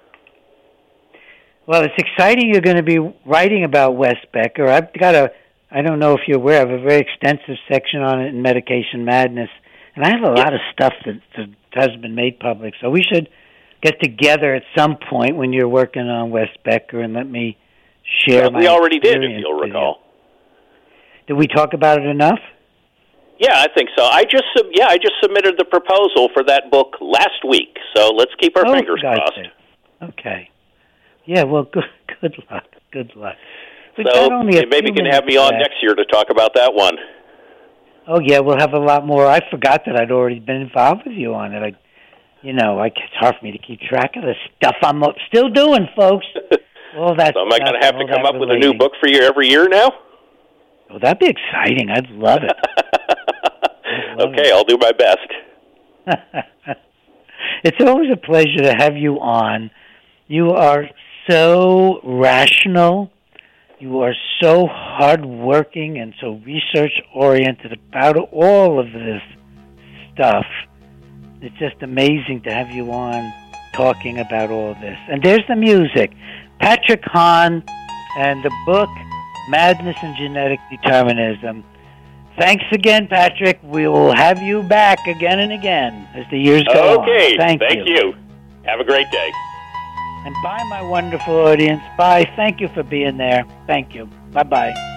[SPEAKER 2] Well, it's exciting you're going to be writing about Westbecker. I've got a, I don't know if you're aware of a very extensive section on it in Medication Madness, and I have a lot of stuff that, that hasn't been made public, so we should get together at some point when you're working on Westbecker and let me share
[SPEAKER 3] well,
[SPEAKER 2] my
[SPEAKER 3] we already did, if
[SPEAKER 2] experience
[SPEAKER 3] you'll
[SPEAKER 2] with
[SPEAKER 3] recall.
[SPEAKER 2] you. Did we talk about it enough?
[SPEAKER 3] Yeah, I think so. I just sub- yeah, I just submitted the proposal for that book last week, so let's keep our
[SPEAKER 2] oh,
[SPEAKER 3] fingers crossed.
[SPEAKER 2] Sake. Okay. Yeah, well, good, good luck. Good luck. We've
[SPEAKER 3] So
[SPEAKER 2] got only a
[SPEAKER 3] maybe
[SPEAKER 2] few
[SPEAKER 3] you can have me on
[SPEAKER 2] left.
[SPEAKER 3] next year to talk about that one.
[SPEAKER 2] Oh, yeah, we'll have a lot more. I forgot that I'd already been involved with you on it. I, you know, I, it's hard for me to keep track of the stuff I'm up- still doing, folks. All that
[SPEAKER 3] So am I going to have to
[SPEAKER 2] all
[SPEAKER 3] come
[SPEAKER 2] that
[SPEAKER 3] up with a new
[SPEAKER 2] relating.
[SPEAKER 3] book for you every year now?
[SPEAKER 2] Well, that'd be exciting. I'd love it. I'd love
[SPEAKER 3] Okay,
[SPEAKER 2] it.
[SPEAKER 3] I'll do my best.
[SPEAKER 2] It's always a pleasure to have you on. You are so rational. You are so hardworking and so research-oriented about all of this stuff. It's just amazing to have you on talking about all this. And there's the music. Patrick Hahn and the book, Madness and Genetic Determinism. Thanks again, Patrick. We will have you back again and again as the years go
[SPEAKER 3] Okay,
[SPEAKER 2] on. Thank,
[SPEAKER 3] thank
[SPEAKER 2] you.
[SPEAKER 3] you. Have a great day.
[SPEAKER 2] And bye, my wonderful audience. Bye. Thank you for being there. Thank you. Bye-bye.